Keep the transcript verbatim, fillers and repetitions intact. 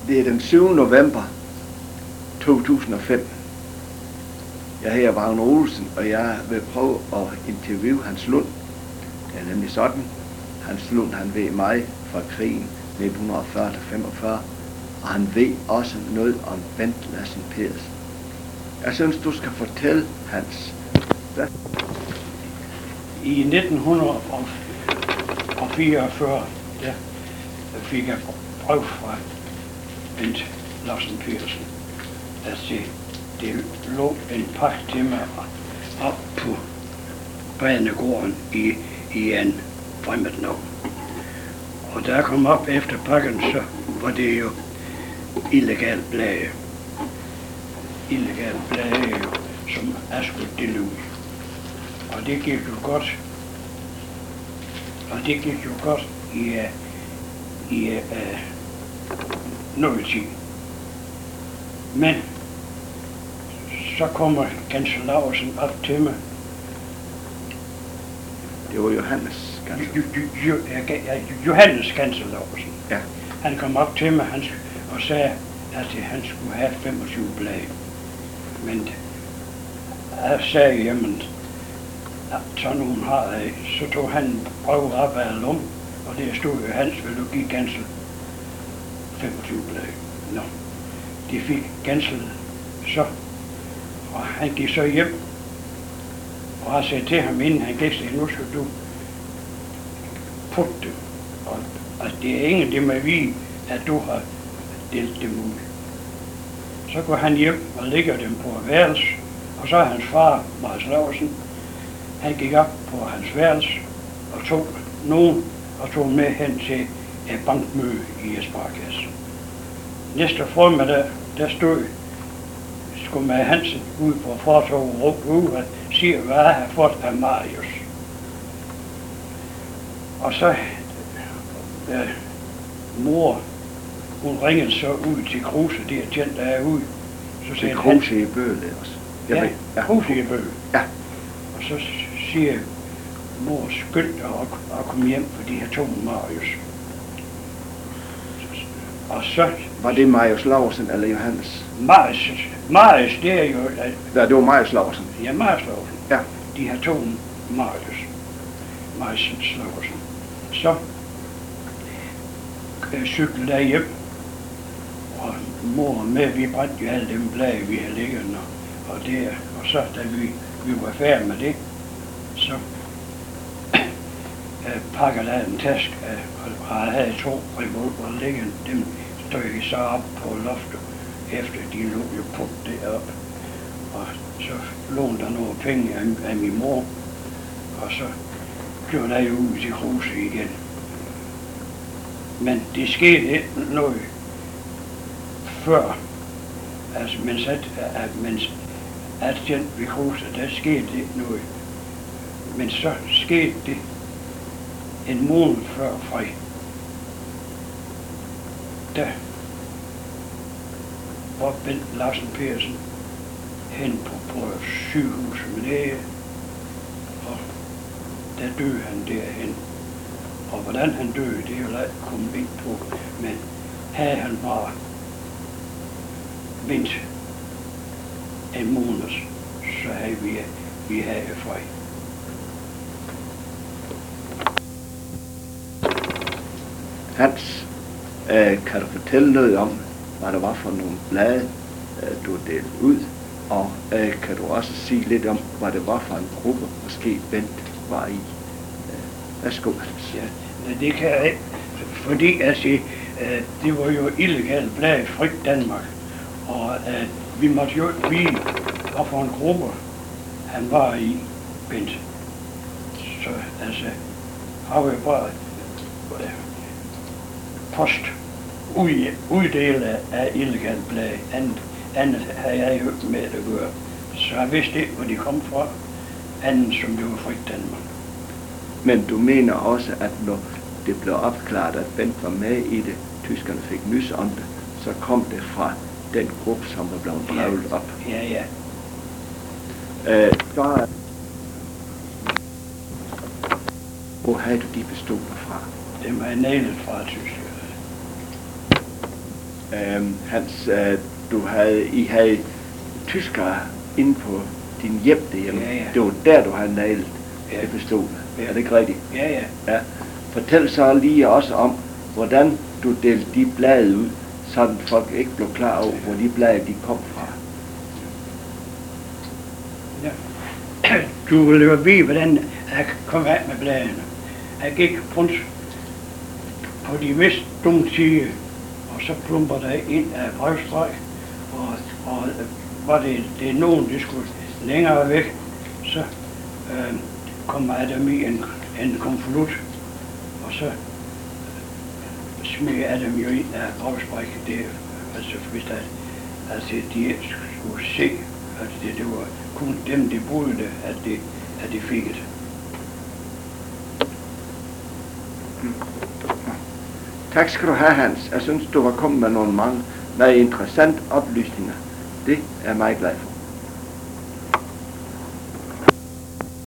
Det er den syvende november to tusind og fem. Jeg hedder Vagner Olsen, og jeg vil prøve at interviewe Hans Lund. Det er nemlig sådan. Hans Lund, han ved mig fra krigen nitten fyrre til femogfyrre, og han ved også noget om Bent Lassen Pedersen. Jeg synes, du skal fortælle, Hans. Hvad? I nitten fireogfyrre, der fik jeg brev fra Bent Lassen Pedersen, at det, det lå en pakke til mig op på banegården i, i en fremmed navn. Og da jeg kom op efter pakken, så var det jo illegalt blade. Illegalt blade, jo, som jeg skulle dele ud. Og det gik jo godt. Og det gik jo godt i, uh, i uh, noget tid. Men så kommer Gansel Laursen op til mig. Det var Johannes Gansel. Jo, jo, jo, Johannes Gansel Laursen. Ja. Han kom op til mig han, og sagde, at han skulle have femogtyve blade. Men jeg sagde, jamen, så nogen har jeg. Så tog han brevet op af lommen, og der stod jo, Hans, vil du give Gansel femogtyve blade. Nå, de fik Gansel så, og han gik så hjem, og jeg sagde til ham, inden han gik, så nu skal du putte det, og at det er ingen det med vide, at du har delt dem ud. Så går han hjem og lægger dem på et værelse, og så er hans far, Marius Laursen, han gik op på hans værelse og tog nogen og tog med hen til et bankmøde i Sparkasse. Næste formiddag, der stod skulle med Hansen ud på fortovet og råbte ud og siger, hvad jeg har fået af Marius. Og så øh, mor, hun ringede så ud til Kruse, det er tjent, der er ude. Så til Kruse i Bøle også. Ja, ja, Kruse i Bøle. Ja. Og så siger mor, skyld dig at komme hjem, for de her to Marius. Og så... Var det Marius Laursen eller Johannes? Marius, Marius, det er jo... Ja, det var Marius Laursen. Ja, Marius Laursen. Ja. De her to Marius. Marius Laursen. Så øh, cyklede jeg hjem, og mor med, vi brændte jo alle dem blade, vi havde liggende, og det, og så da vi, vi var færdige med det, så øh, pakkede jeg en taske, øh, og jeg havde to revolver liggende, dem stod jeg så op på loftet, efter de lå jo puttet deroppe, og så lånte der nogle penge af, af min mor, og så kørte jeg ud til Kruse igen. Men det skete ikke noget før, altså mens at, at mens at den ved Kruse, der skete ikke noget. Men så skete det en måned før fri. Der var Bent Lassen Pedersen hen på, på sygehus med læge, og der døde han derhen. Og hvordan han døde, det er jo ikke kommet ind på, men havde han bare vendt en måned, så havde vi, vi havde fri. Hans, øh, kan du fortælle noget om, hvad der var for nogle blade, øh, du delte ud, og øh, kan du også sige lidt om, hvad det var for en gruppe, måske Bent var i? Øh, værsgo, Hans. Ja, det kan jeg ikke, fordi altså, øh, det var jo illegalt blade frit Danmark, og øh, vi måtte jo ikke vide, hvad for en gruppe han var i, Bent. Så altså, har vi bare øh, post ud, uddele af, af illegalt blade, andet, andet havde jeg jo ikke med at gøre. Så jeg vidste ikke, hvor de kom fra, andet som det var frit Danmark. Men du mener også, at når det blev opklaret, at Bent var med i det, tyskerne fik nys om det, så kom det fra den gruppe, som var blevet drevet op. Ja, ja. Øh, så, hvor havde du de pistoler fra? Dem er nælet fra Tyskland. øhm, Hans, øh, du havde, I havde tyskere inde på din hjem derhjemme. Ja, ja. Det var der, du havde nailet Ja. epistolen. Ja. Er det ikke rigtigt? Ja, ja. Ja. Fortæl så lige også om, hvordan du delte de blade ud, så folk ikke blev klar over, hvor de blade de kom fra. Ja. Du vil jo vide, hvordan jeg kom af med bladene. Jeg gik rundt på de mest dumme sider, og så plumper der ind af brevstrøg, og, og var det, det er nogen, der skulle længere væk, så øh, kommer Adam i en, en konvolut, og så smider Adam jo ind af brevspræk. Det, altså hvis der, altså de ikke skulle se, at det, det var kun dem, der boede det, at de, at de fik det. Tak skal du have, Hans. Jeg synes, du har kommet med nogle mange meget interessante oplysninger. Det er jeg meget glad for.